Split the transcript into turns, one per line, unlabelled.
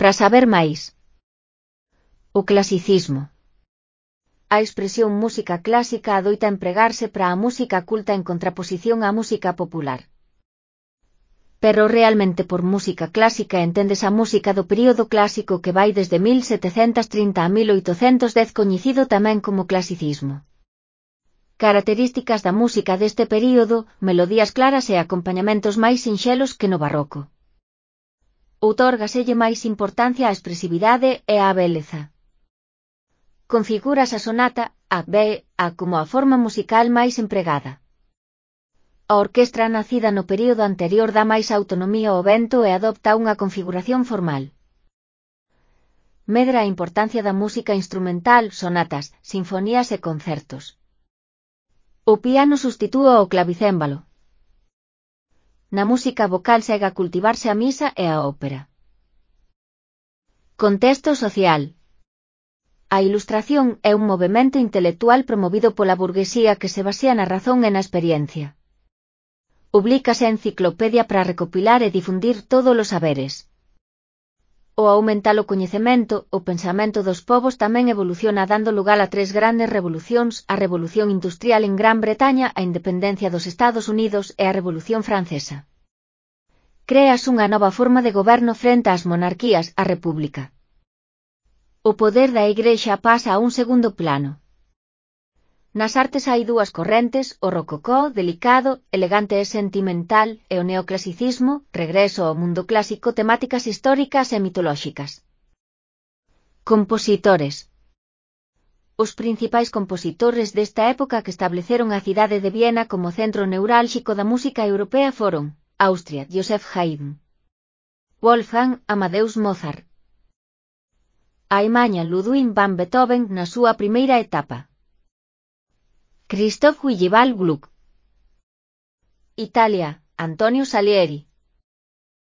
Para saber máis. O clasicismo. A expresión música clásica adoita empregarse para a música culta en contraposición á música popular. Pero realmente por música clásica entendes a música do período clásico que vai desde 1730 a 1810 coñecido tamén como clasicismo. Características da música deste período, melodías claras e acompañamentos máis sinxelos que no barroco. Outórgaselle máis importancia á expresividade e á beleza. Configuras a sonata, a como a forma musical máis empregada. A orquestra nacida no período anterior dá máis autonomía ao vento e adopta unha configuración formal. Medra a importancia da música instrumental, sonatas, sinfonías e concertos. O piano sustitúa ao clavicémbalo. Na música vocal segue a cultivarse a misa e a ópera. Contexto social. A Ilustración é un movemento intelectual promovido pola burguesía que se basea na razón e na experiencia. Publícase a enciclopedia para recopilar e difundir todos os saberes. Ao aumentar o coñecemento, o pensamento dos povos tamén evoluciona dando lugar a tres grandes revolucións, a Revolución Industrial en Gran Bretaña, a independencia dos Estados Unidos e a Revolución Francesa. Créase unha nova forma de goberno frente ás monarquías, a república. O poder da Igrexa pasa a un segundo plano. Nas artes hai dúas correntes, o rococó, delicado, elegante e sentimental, e o neoclasicismo, regreso ao mundo clásico, temáticas históricas e mitolóxicas. Compositores. Os principais compositores desta época que estableceron a cidade de Viena como centro neurálxico da música europea foron: Austria, Joseph Haydn. Wolfgang Amadeus Mozart. Alemaña, Ludwig van Beethoven na súa primeira etapa. Christoph Willibald Gluck. Italia, Antonio Salieri.